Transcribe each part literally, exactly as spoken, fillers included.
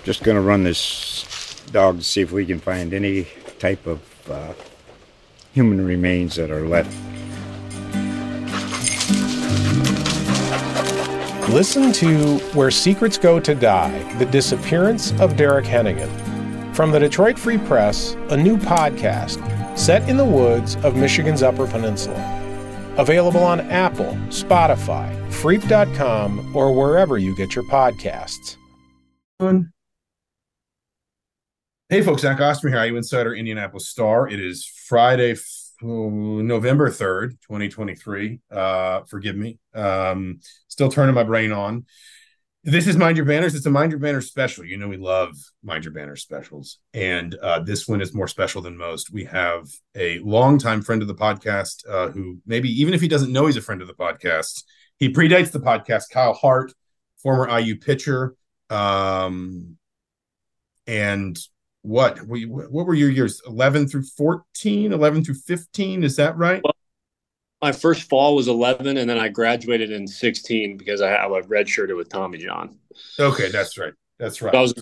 Just going to run this dog to see if we can find any type of uh, human remains that are left. Listen to Where Secrets Go to Die, The Disappearance of Derek Hennigan. From the Detroit Free Press, a new podcast set in the woods of Michigan's Upper Peninsula. Available on Apple, Spotify, Freep dot com, or wherever you get your podcasts. Hey folks, Zach Osterman here, I U Insider Indianapolis Star. It is Friday, oh, November third, twenty twenty-three. Uh, forgive me. Um, still turning my brain on. This is Mind Your Banners. It's a Mind Your Banners special. You know we love Mind Your Banners specials. And uh, this one is more special than most. We have a longtime friend of the podcast uh, who maybe, even if he doesn't know he's a friend of the podcast, he predates the podcast, Kyle Hart, former I U pitcher. Um, and what? We, what were your years? eleven through fourteen, eleven through fifteen? Is that right? Well, my first fall was eleven, and then I graduated in sixteen because I, I redshirted with Tommy John. Okay, that's right. That's right. That was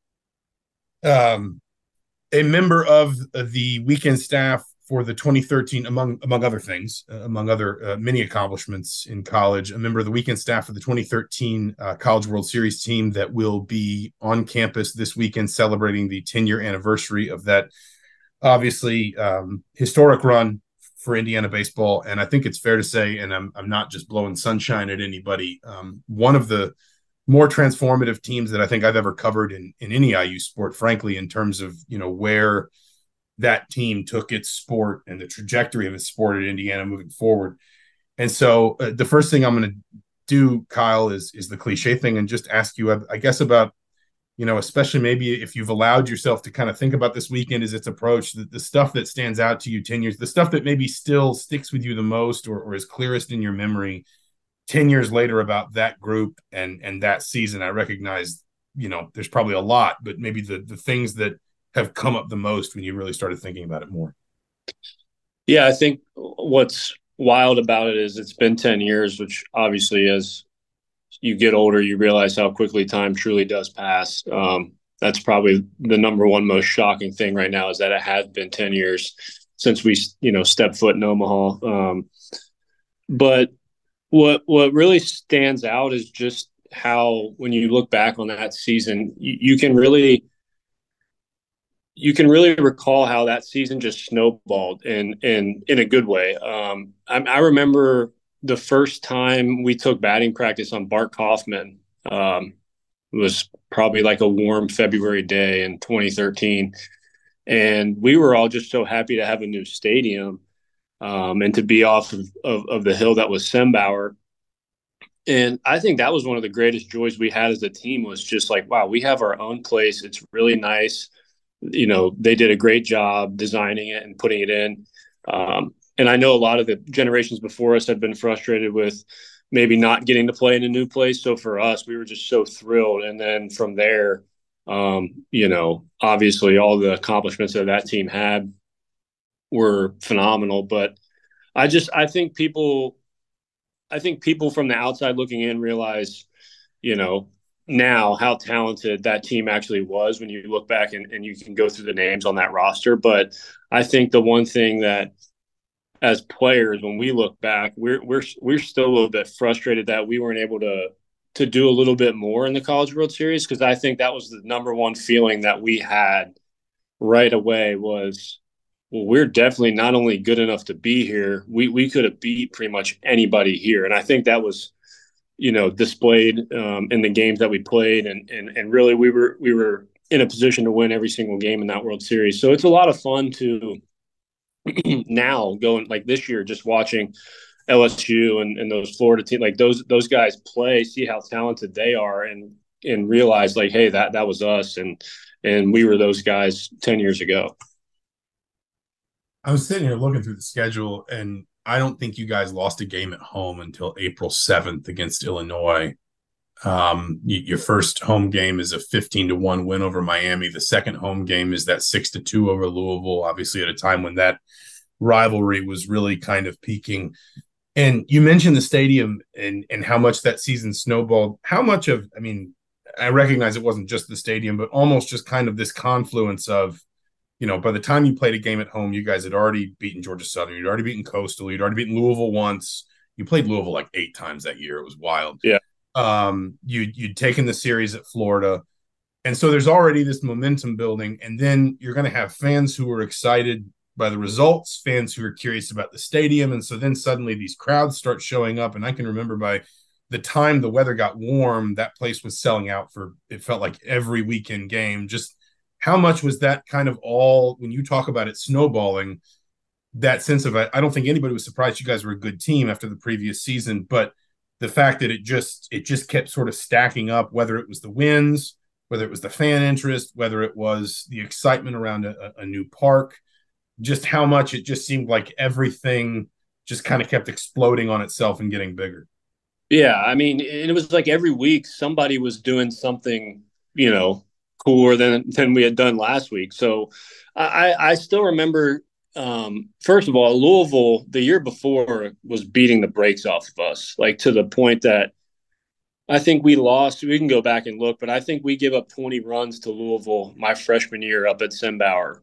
um, a member of the weekend staff for the twenty thirteen, among among other things, uh, among other uh, many accomplishments in college, a member of the weekend staff for the twenty thirteen uh, College World Series team that will be on campus this weekend celebrating the ten-year anniversary of that obviously um, historic run for Indiana baseball. And I think it's fair to say, and I'm I'm not just blowing sunshine at anybody, um, one of the more transformative teams that I think I've ever covered in in any I U sport, frankly, in terms of, you know, where that team took its sport and the trajectory of its sport at Indiana moving forward. And so uh, the first thing I'm going to do, Kyle, is is the cliche thing and just ask you, I, I guess, about, you know, especially maybe if you've allowed yourself to kind of think about this weekend as its approach, the, the stuff that stands out to you ten years, the stuff that maybe still sticks with you the most or, or is clearest in your memory ten years later about that group and and that season. I recognize, you know, there's probably a lot, but maybe the the things that have come up the most when you really started thinking about it more. Yeah, I think what's wild about it is it's been ten years, which obviously as you get older, you realize how quickly time truly does pass. Um, that's probably the number one most shocking thing right now is that it has been ten years since we, you know, stepped foot in Omaha. Um, but what, what really stands out is just how, when you look back on that season, you, you can really, you can really recall how that season just snowballed in in in a good way. Um, I, I remember the first time we took batting practice on Bart Kaufman. Um, it was probably like a warm February day in twenty thirteen, and we were all just so happy to have a new stadium um, and to be off of, of, of the hill that was Sembauer. And I think that was one of the greatest joys we had as a team was just like, wow, we have our own place. It's really nice. You know, they did a great job designing it and putting it in. Um, and I know a lot of the generations before us had been frustrated with maybe not getting to play in a new place. So for us, we were just so thrilled. And then from there, um, you know, obviously all the accomplishments that that team had were phenomenal. But I just, I think people, I think people from the outside looking in realize, you know, now how talented that team actually was when you look back and, and you can go through the names on that roster. But I think the one thing that as players, when we look back, we're, we're, we're still a little bit frustrated that we weren't able to, to do a little bit more in the College World Series. Cause I think that was the number one feeling that we had right away was, well, we're definitely not only good enough to be here, we, we could have beat pretty much anybody here. And I think that was, you know, displayed um, in the games that we played. And, and, and really we were, we were in a position to win every single game in that World Series. So it's a lot of fun to now going like this year, just watching L S U and, and those Florida teams, like those, those guys play, see how talented they are and, and realize like, hey, that, that was us. And, and we were those guys ten years ago. I was sitting here looking through the schedule, and I don't think you guys lost a game at home until April seventh against Illinois. Um, y- your first home game is a fifteen to one win over Miami. The second home game is that six to two over Louisville, obviously at a time when that rivalry was really kind of peaking. And you mentioned the stadium and, and how much that season snowballed. How much of, I mean, I recognize it wasn't just the stadium, but almost just kind of this confluence of, you know, by the time you played a game at home, you guys had already beaten Georgia Southern, you'd already beaten Coastal, you'd already beaten Louisville once. You played Louisville like eight times that year. It was wild. Yeah. Um, you you'd taken the series at Florida. And so there's already this momentum building. And then you're going to have fans who are excited by the results, fans who are curious about the stadium. And so then suddenly these crowds start showing up. And I can remember by the time the weather got warm, that place was selling out for, it felt like every weekend game. Just how much was that kind of all, when you talk about it snowballing, that sense of, I don't think anybody was surprised you guys were a good team after the previous season, but the fact that it just, it just kept sort of stacking up, whether it was the wins, whether it was the fan interest, whether it was the excitement around a, a new park, just how much it just seemed like everything just kind of kept exploding on itself and getting bigger. Yeah, I mean, it was like every week somebody was doing something, you know, cooler than than we had done last week. So I, I still remember, um, first of all, Louisville the year before was beating the brakes off of us, like to the point that I think we lost. We can go back and look, but I think we give up twenty runs to Louisville my freshman year up at Sembauer.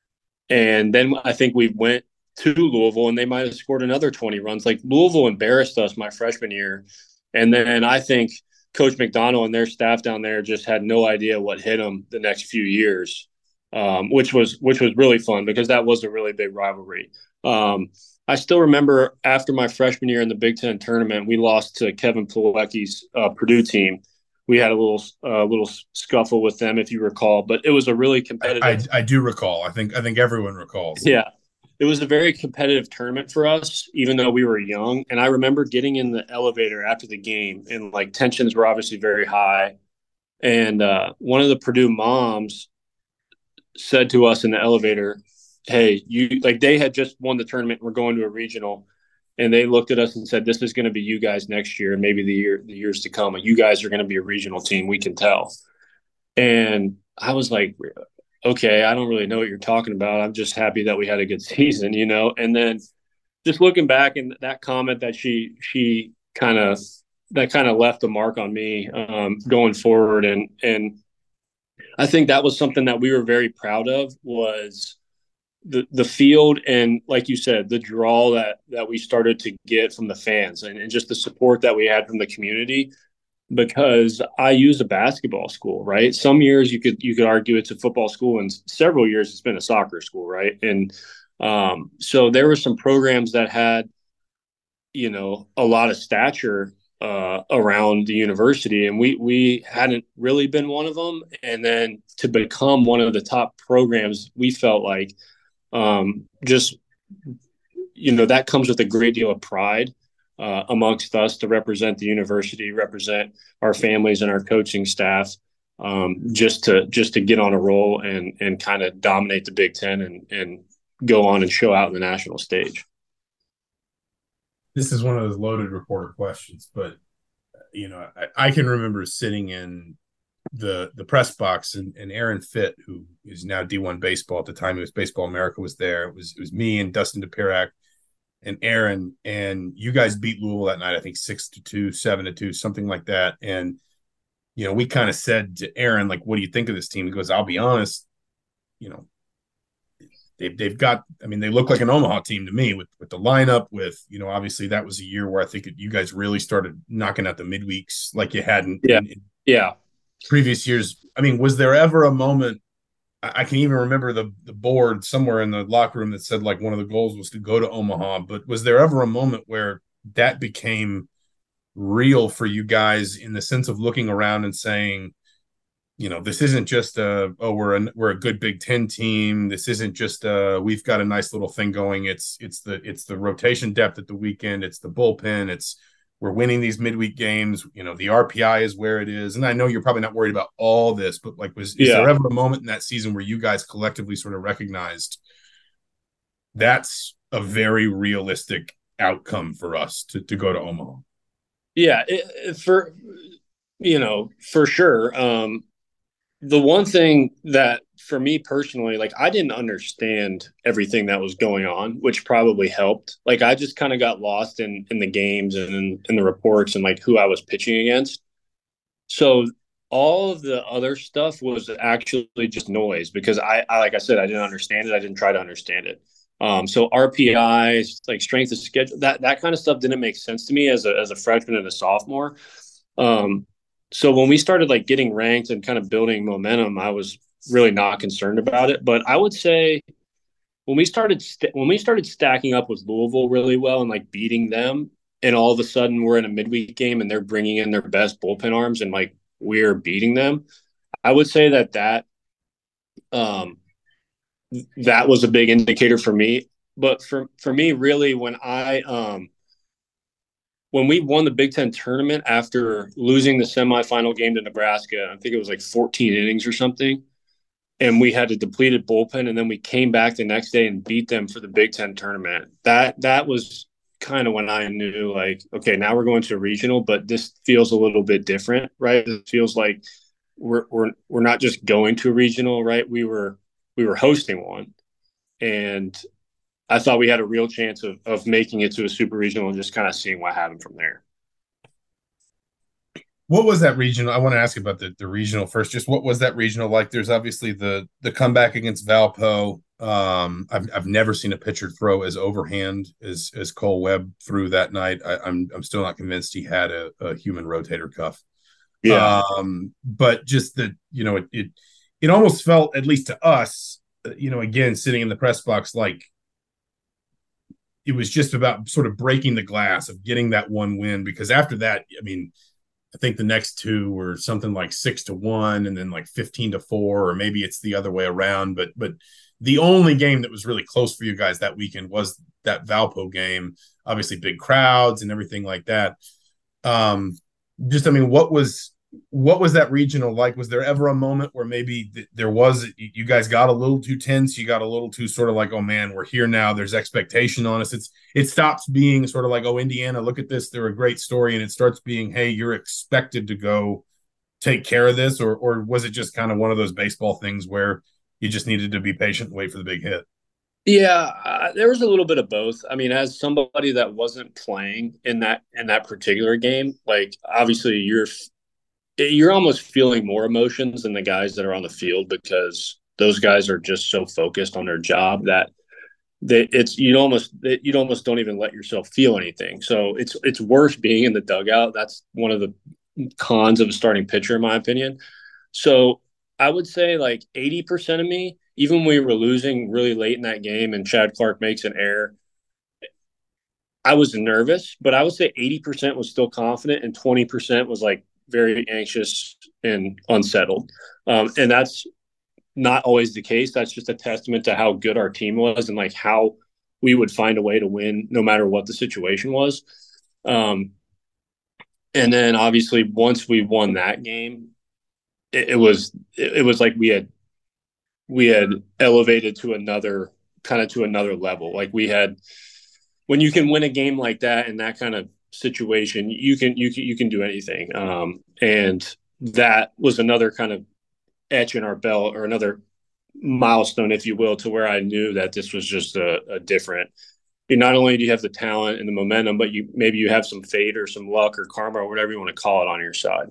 And then I think we went to Louisville and they might have scored another twenty runs. Like Louisville embarrassed us my freshman year. And then I think Coach McDonald and their staff down there just had no idea what hit them the next few years, um, which was which was really fun because that was a really big rivalry. Um, I still remember after my freshman year in the Big Ten tournament, we lost to Kevin Plawecki's uh, Purdue team. We had a little uh, little scuffle with them, if you recall, but it was a really competitive. I, I do recall. I think I think everyone recalls. Yeah, it was a very competitive tournament for us, even though we were young. And I remember getting in the elevator after the game, and like tensions were obviously very high. And uh, one of the Purdue moms said to us in the elevator, hey, you like they had just won the tournament. We're going to a regional. And they looked at us and said, this is going to be you guys next year and maybe the year, the years to come. You guys are going to be a regional team. We can tell. And I was like, okay, I don't really know what you're talking about. I'm just happy that we had a good season, you know? And then just looking back and that comment that she, she kind of, that kind of left a mark on me um, going forward. And, and I think that was something that we were very proud of was the the field and, like you said, the draw that that we started to get from the fans and, and just the support that we had from the community. Because I use a basketball school, right? Some years you could you could argue it's a football school, and several years it's been a soccer school, right? And um, so there were some programs that had, you know, a lot of stature uh, around the university, and we we hadn't really been one of them. And then to become one of the top programs, we felt like. Um, just, you know, that comes with a great deal of pride uh, amongst us to represent the university, represent our families and our coaching staff, um, just to just to get on a roll and and kind of dominate the Big Ten and and go on and show out in the national stage. This is one of those loaded reporter questions, but you know, I, I can remember sitting in the the press box and, and Aaron Fitt, who is now D one baseball. At the time it was Baseball America, was there. It was it was me and Dustin DePirac and Aaron, and you guys beat Louisville that night, I think six to two, seven to two, something like that. And you know, we kind of said to Aaron, like, what do you think of this team? He goes, I'll be honest, you know, they've they've got, I mean, they look like an Omaha team to me with with the lineup, with, you know, obviously that was a year where I think it, you guys really started knocking out the midweeks like you hadn't yeah. in, in yeah. previous years. I mean, was there ever a moment, I can even remember the the board somewhere in the locker room that said like one of the goals was to go to Omaha, but was there ever a moment where that became real for you guys in the sense of looking around and saying, you know, this isn't just a, oh, we're a, we're a good Big Ten team. This isn't just a, we've got a nice little thing going. It's, it's the, it's the rotation depth at the weekend. It's the bullpen. It's, we're winning these midweek games. You know, the R P I is where it is. And I know you're probably not worried about all this, but like, was, is yeah. there ever a moment in that season where you guys collectively sort of recognized that's a very realistic outcome for us to, to go to Omaha? Yeah, it, for, you know, for sure. Um, the one thing that for me personally, like I didn't understand everything that was going on, which probably helped. Like I just kind of got lost in, in the games and in, in the reports and like who I was pitching against. So all of the other stuff was actually just noise because I, I like I said, I didn't understand it. I didn't try to understand it. Um, so R P Is, like strength of schedule, that that kind of stuff didn't make sense to me as a as a freshman and a sophomore. Um, so when we started like getting ranked and kind of building momentum, I was really not concerned about it. But I would say when we started st- when we started stacking up with Louisville really well and like beating them, and all of a sudden we're in a midweek game and they're bringing in their best bullpen arms and like we're beating them, I would say that that um, that was a big indicator for me. But for for me, really, when I um, when we won the Big Ten tournament after losing the semifinal game to Nebraska, I think it was like fourteen innings or something, and we had a depleted bullpen, and then we came back the next day and beat them for the Big Ten tournament. That that was kind of when I knew, like, okay, now we're going to a regional, but this feels a little bit different, right? It feels like we're we're we're not just going to a regional, right? We were we were hosting one, and I thought we had a real chance of of making it to a super regional and just kind of seeing what happened from there. What was that regional? I want to ask about the, the regional first. Just what was that regional like? There's obviously the the comeback against Valpo. Um, I've I've never seen a pitcher throw as overhand as as Cole Webb threw that night. I, I'm I'm still not convinced he had a, a human rotator cuff. Yeah. Um, but just that, you know, it, it it almost felt, at least to us, you know, again, sitting in the press box, like it was just about sort of breaking the glass of getting that one win, because after that, I mean, I think the next two were something like six to one and then like fifteen to four, or maybe it's the other way around. But but the only game that was really close for you guys that weekend was that Valpo game. Obviously big crowds and everything like that. Um, just, I mean, what was what was that regional like? Was there ever a moment where maybe th- there was, you guys got a little too tense, you got a little too sort of like, oh man, we're here now, there's expectation on us? It's it stops being sort of like, oh, Indiana, look at this, they're a great story, and it starts being, hey, you're expected to go take care of this? Or or was it just kind of one of those baseball things where you just needed to be patient and wait for the big hit? Yeah, uh, there was a little bit of both. I mean, as somebody that wasn't playing in that in that particular game, like obviously you're you're almost feeling more emotions than the guys that are on the field, because those guys are just so focused on their job that they, it's you almost you almost don't even let yourself feel anything. So it's it's worse being in the dugout. That's one of the cons of a starting pitcher, in my opinion. So I would say like eighty percent of me, even when we were losing really late in that game and Chad Clark makes an error, I was nervous, but I would say eighty percent was still confident and twenty percent was like very anxious and unsettled. Um, and that's not always the case. That's just a testament to how good our team was and like how we would find a way to win no matter what the situation was. Um, and then obviously once we won that game, it, it was, it, it was like we had, we had elevated to another kind of to another level. Like we had, when you can win a game like that in that kind of situation, you can you can you can do anything. Um, and that was another kind of etch in our belt, or another milestone, if you will, to where I knew that this was just a, a different. You not only do you have the talent and the momentum, but you maybe you have some fate or some luck or karma or whatever you want to call it on your side.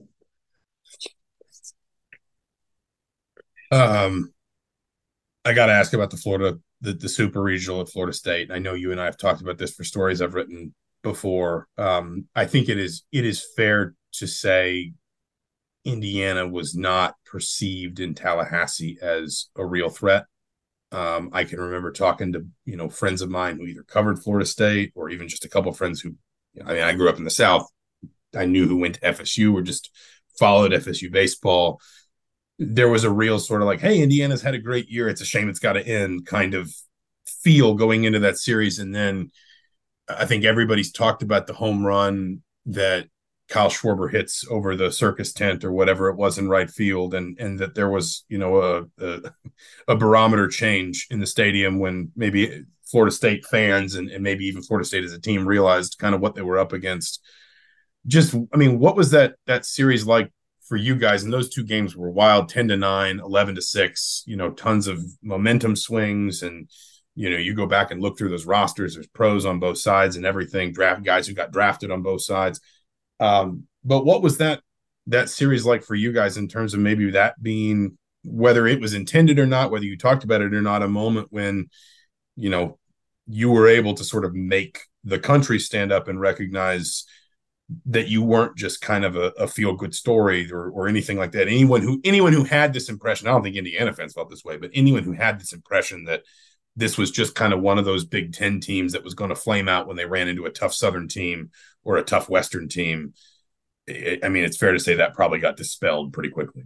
Um, I got to ask about the Florida, the, the super regional at Florida State. I know you and I have talked about this for stories I've written before. Um, I think it is it is fair to say Indiana was not perceived in Tallahassee as a real threat. Um, I can remember talking to, you know, friends of mine who either covered Florida State, or even just a couple of friends who, I mean, I grew up in the South. I knew who went to F S U or just followed F S U baseball. There was a real sort of like, hey, Indiana's had a great year, it's a shame it's got to end kind of feel going into that series. And then I think everybody's talked about the home run that Kyle Schwarber hits over the circus tent or whatever it was in right field, and and that there was, you know, a, a, a barometer change in the stadium when maybe Florida State fans and, and maybe even Florida State as a team realized kind of what they were up against. Just, I mean, what was that that series like for you guys? And those two games were wild, ten to nine, eleven to six, you know, tons of momentum swings. And you know, you go back and look through those rosters, there's pros on both sides and everything, draft guys who got drafted on both sides. Um, but what was that that series like for you guys in terms of maybe that being, whether it was intended or not, whether you talked about it or not, a moment when, you know, you were able to sort of make the country stand up and recognize that you weren't just kind of a, a feel good story or, or anything like that. Anyone who anyone who had this impression, I don't think Indiana fans felt this way, but anyone who had this impression that this was just kind of one of those Big Ten teams that was going to flame out when they ran into a tough Southern team or a tough Western team, it, I mean, it's fair to say that probably got dispelled pretty quickly.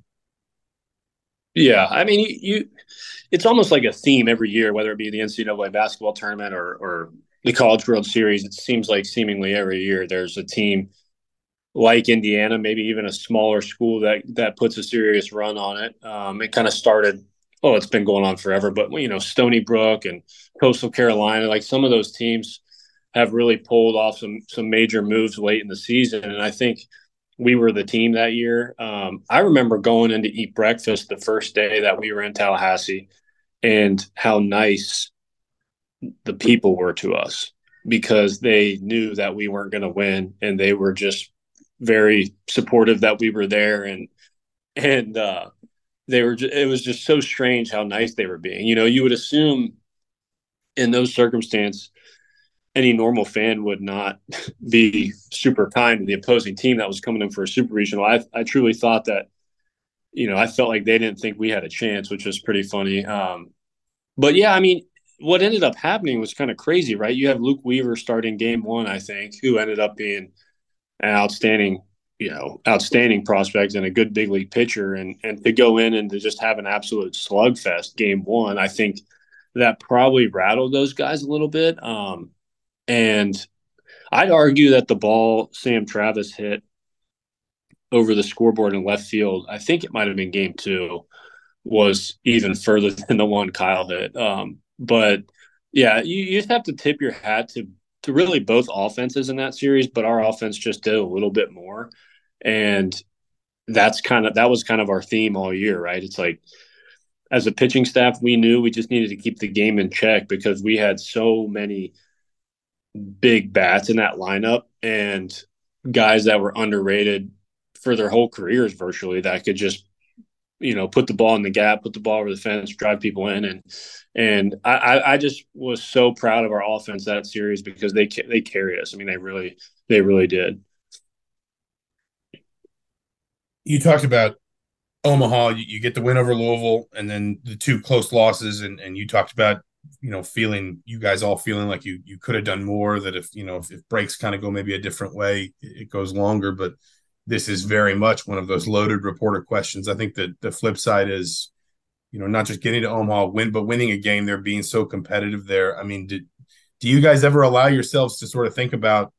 Yeah, I mean, you, you it's almost like a theme every year, whether it be the N C double A basketball tournament or or the College World Series. It seems like seemingly every year there's a team like Indiana, maybe even a smaller school that that puts a serious run on it. Um, it kind of started, oh, it's been going on forever, but you know, Stony Brook and Coastal Carolina, like some of those teams have really pulled off some some major moves late in the season, and I think we were the team that year. Um, I remember going in to eat breakfast the first day that we were in Tallahassee and how nice the people were to us because they knew that we weren't going to win and they were just very supportive that we were there. And, and, uh, they were, just, it was just so strange how nice they were being. You know, you would assume in those circumstances, any normal fan would not be super kind to the opposing team that was coming in for a super regional. I, I truly thought that, you know, I felt like they didn't think we had a chance, which was pretty funny. Um, but yeah, I mean, what ended up happening was kind of crazy, right? You have Luke Weaver starting game one, I think, who ended up being an outstanding, you know, outstanding prospect and a good big league pitcher. And, and to go in and to just have an absolute slugfest game one, I think that probably rattled those guys a little bit. Um, And I'd argue that the ball Sam Travis hit over the scoreboard in left field, I think it might have been game two, was even further than the one Kyle hit. Um, but, yeah, you, you just have to tip your hat to, to really both offenses in that series, but our offense just did a little bit more. And that's kind of that was kind of our theme all year, right? It's like, as a pitching staff, we knew we just needed to keep the game in check because we had so many – big bats in that lineup and guys that were underrated for their whole careers virtually that could just, you know, put the ball in the gap, put the ball over the fence, drive people in. And, and I, I just was so proud of our offense that series because they, they carried us. I mean, they really, they really did. You talked about Omaha, you, you get the win over Louisville and then the two close losses. And, and you talked about, you know, feeling you guys all feeling like you you could have done more, that if, you know, if, if breaks kind of go maybe a different way, it goes longer. But this is very much one of those loaded reporter questions. I think that the flip side is, you know, not just getting to Omaha, win, but winning a game there, being so competitive there. I mean, did, do you guys ever allow yourselves to sort of think about,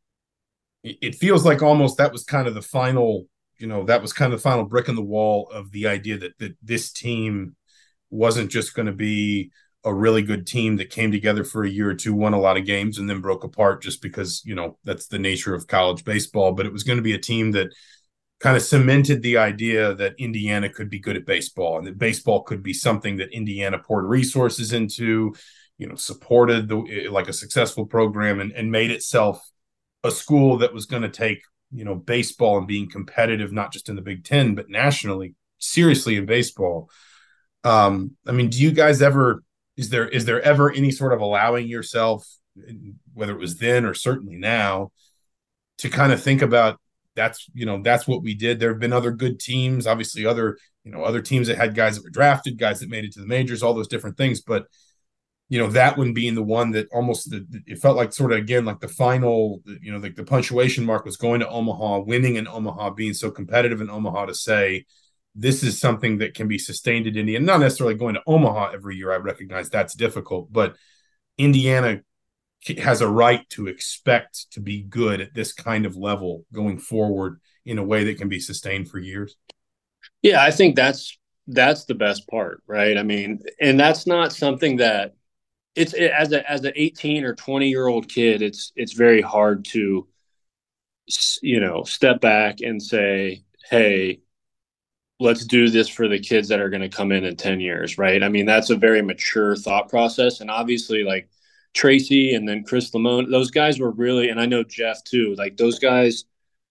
it feels like almost that was kind of the final, you know, that was kind of the final brick in the wall of the idea that, that this team wasn't just going to be a really good team that came together for a year or two, won a lot of games, and then broke apart just because, you know, that's the nature of college baseball. But it was going to be a team that kind of cemented the idea that Indiana could be good at baseball and that baseball could be something that Indiana poured resources into, you know, supported the, like a successful program and, and made itself a school that was going to take, you know, baseball and being competitive, not just in the Big Ten, but nationally, seriously in baseball. Um, I mean, do you guys ever, Is there is there ever any sort of allowing yourself, whether it was then or certainly now, to kind of think about that's, you know, that's what we did? There have been other good teams, obviously other, you know, other teams that had guys that were drafted, guys that made it to the majors, all those different things. But, you know, that one being the one that almost, it felt like sort of, again, like the final, you know, like the punctuation mark was going to Omaha, winning in Omaha, being so competitive in Omaha to say, this is something that can be sustained in Indiana. Not necessarily going to Omaha every year. I recognize that's difficult, but Indiana has a right to expect to be good at this kind of level going forward in a way that can be sustained for years. Yeah, I think that's that's the best part, right? I mean, and that's not something that it's it, as a as an eighteen or twenty year old kid, it's it's very hard to, you know, step back and say, hey, let's do this for the kids that are going to come in in ten years, right? I mean, that's a very mature thought process. And obviously, like Tracy and then Chris Lamone, those guys were really, and I know Jeff too, like those guys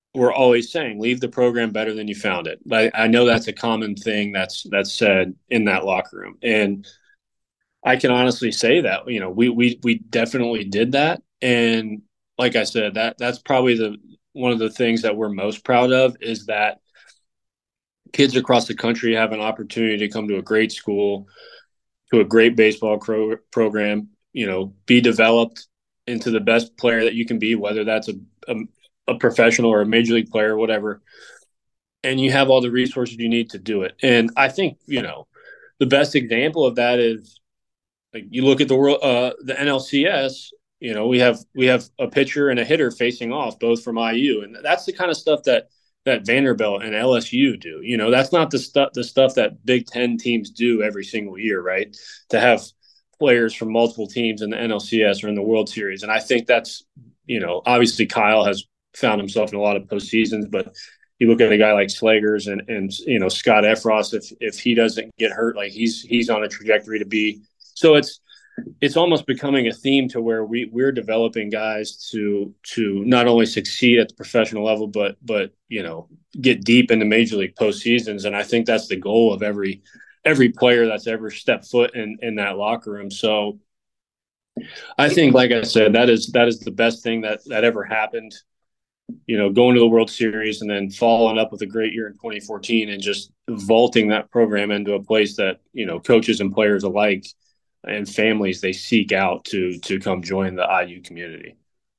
we're always saying, leave the program better than you found it. I, I know that's a common thing that's that's said in that locker room, and I can honestly say that, you know, we we we definitely did that. And like I said, that that's probably the one of the things that we're most proud of, is that kids across the country have an opportunity to come to a great school, to a great baseball pro- program, you know, be developed into the best player that you can be, whether that's a, a, a professional or a major league player, whatever. And you have all the resources you need to do it. And I think, you know, the best example of that is, like, you look at the world, uh, the N L C S. You know, we have we have a pitcher and a hitter facing off, both from I U, and that's the kind of stuff that that Vanderbilt and L S U do. You know, that's not the stuff the stuff that Big Ten teams do every single year, right? To have players from multiple teams in the N L C S or in the World Series, and I think that's, you know, obviously Kyle has found himself in a lot of postseasons, but you look at a guy like Slagers and and you know Scott Effross, if if he doesn't get hurt, like he's he's on a trajectory to be. So it's it's almost becoming a theme to where we we're developing guys to to not only succeed at the professional level, but but you know get deep into major league postseasons. And I think that's the goal of every every player that's ever stepped foot in in that locker room. So I think, like I said, that is that is the best thing that that ever happened. You know, going to the World Series and then following up with a great year in twenty fourteen and just vaulting that program into a place that, you know, coaches and players alike and families, they seek out to to come join the I U community.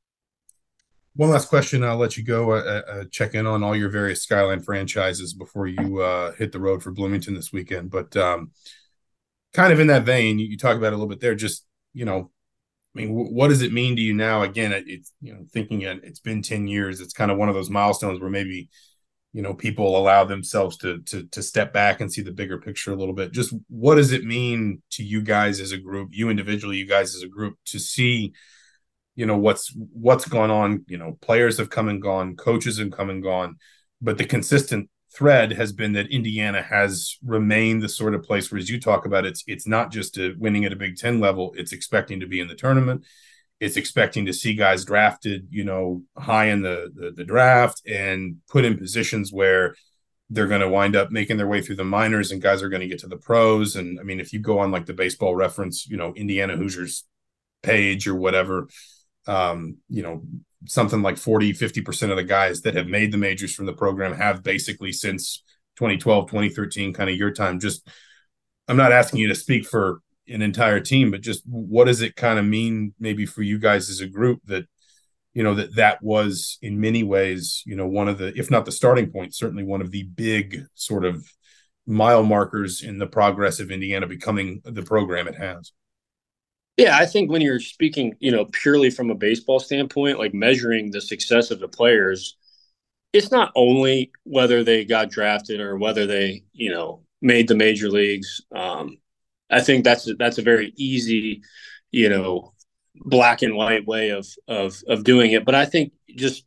One last question, I'll let you go. Uh, uh, check in on all your various Skyline franchises before you uh, hit the road for Bloomington this weekend. But um, kind of in that vein, you, you talk about it a little bit there. Just, you know, I mean, w- what does it mean to you now? Again, it, it's, you know, thinking it, it's been ten years. It's kind of one of those milestones where maybe, you know, people allow themselves to to to step back and see the bigger picture a little bit. Just what does it mean to you guys as a group, you individually, you guys as a group, to see, you know, what's what's gone on? You know, players have come and gone, coaches have come and gone, but the consistent thread has been that Indiana has remained the sort of place where, as you talk about, it's it's not just a winning at a Big Ten level, it's expecting to be in the tournament. It's expecting to see guys drafted, you know, high in the, the, the draft and put in positions where they're going to wind up making their way through the minors and guys are going to get to the pros. And I mean, if you go on like the Baseball Reference, you know, Indiana Hoosiers page or whatever, um, you know, something like forty, fifty percent of the guys that have made the majors from the program have basically since twenty twelve, twenty thirteen, kind of your time. Just, I'm not asking you to speak for an entire team, but just what does it kind of mean maybe for you guys as a group that, you know, that that was in many ways, you know, one of the, if not the starting point, certainly one of the big sort of mile markers in the progress of Indiana becoming the program it has? Yeah, I think when you're speaking, you know, purely from a baseball standpoint, like measuring the success of the players, it's not only whether they got drafted or whether they, you know, made the major leagues. Um, I think that's that's a very easy, you know, black and white way of of of doing it. But I think just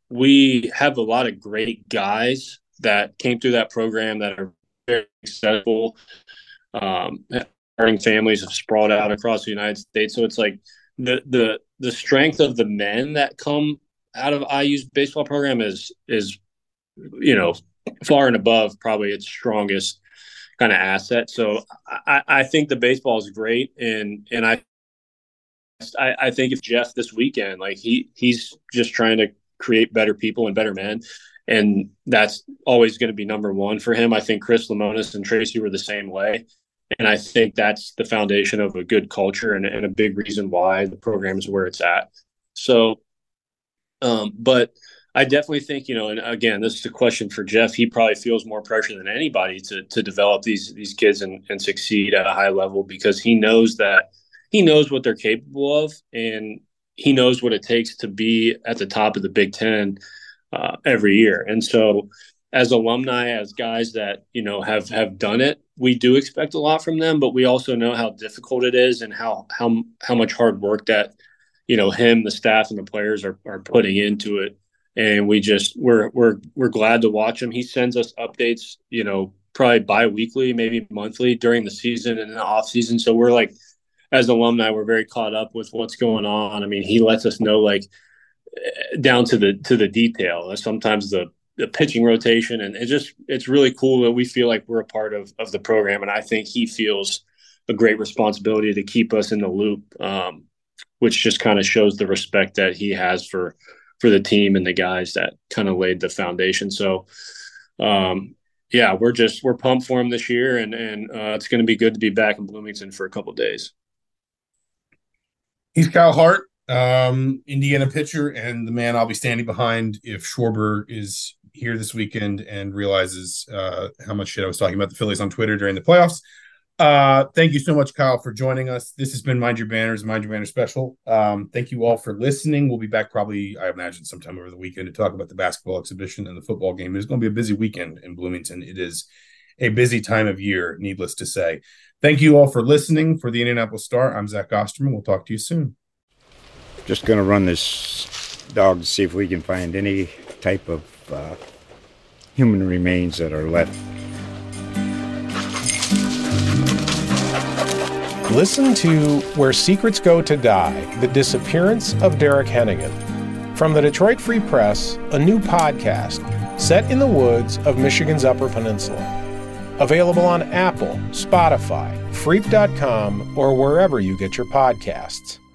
we have a lot of great guys that came through that program that are very successful. Um, starting families have sprawled out across the United States, so it's like the the the strength of the men that come out of I U's baseball program is is you know far and above probably its strongest kind of asset. So I, I think the baseball is great, and and I, I I think if Jeff this weekend, like he he's just trying to create better people and better men, and that's always going to be number one for him. I think Chris Lemonis and Tracy were the same way, and I think that's the foundation of a good culture and, and a big reason why the program is where it's at. So, um, but. I definitely think, you know, and again, this is a question for Jeff. He probably feels more pressure than anybody to to develop these these kids and, and succeed at a high level, because he knows that he knows what they're capable of, and he knows what it takes to be at the top of the Big Ten uh, every year. And so as alumni, as guys that, you know, have have done it, we do expect a lot from them, but we also know how difficult it is and how how how much hard work that, you know, him, the staff, and the players are are putting into it. And we just we're we're we're glad to watch him. He sends us updates, you know, probably bi-weekly, maybe monthly during the season and in the off season. So we're like, as alumni, we're very caught up with what's going on. I mean, he lets us know like down to the to the detail. Sometimes the the pitching rotation, and it just it's really cool that we feel like we're a part of of the program, and I think he feels a great responsibility to keep us in the loop, um, which just kind of shows the respect that he has for for the team and the guys that kind of laid the foundation. So, um, yeah, we're just we're pumped for him this year, and and uh, it's going to be good to be back in Bloomington for a couple of days. He's Kyle Hart, um, Indiana pitcher, and the man I'll be standing behind if Schwarber is here this weekend and realizes uh, how much shit I was talking about the Phillies on Twitter during the playoffs. Uh, thank you so much, Kyle, for joining us. This has been Mind Your Banners, Mind Your Banners special. Um, thank you all for listening. We'll be back probably, I imagine, sometime over the weekend to talk about the basketball exhibition and the football game. It's going to be a busy weekend in Bloomington. It is a busy time of year, needless to say. Thank you all for listening. For the Indianapolis Star, I'm Zach Osterman. We'll talk to you soon. Just going to run this dog to see if we can find any type of uh, human remains that are left. Listen to Where Secrets Go to Die, The Disappearance of Derek Hennigan. From the Detroit Free Press, a new podcast set in the woods of Michigan's Upper Peninsula. Available on Apple, Spotify, Freep dot com, or wherever you get your podcasts.